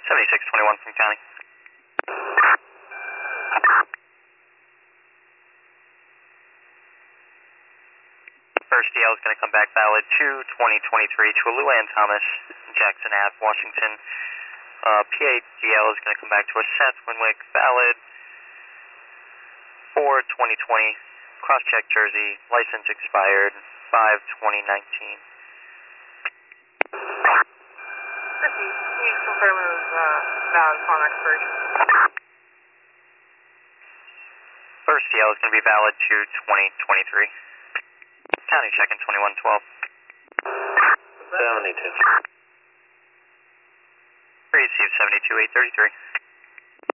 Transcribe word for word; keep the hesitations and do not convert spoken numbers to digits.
seventy-six twenty-one from county. First D L is going to come back valid two twenty twenty-three to Luann Thomas, Jackson Ave, Washington. Uh, P A D L is going to come back to a Seth Winwick, valid four twenty twenty, cross-check Jersey, license expired five twenty nineteen. fifty, can you confirm it was uh, valid upon expiration? First D L is going to be valid two twenty twenty-three. County check-in twenty-one twelve. seventy-two. Received seventy-two eight thirty-three.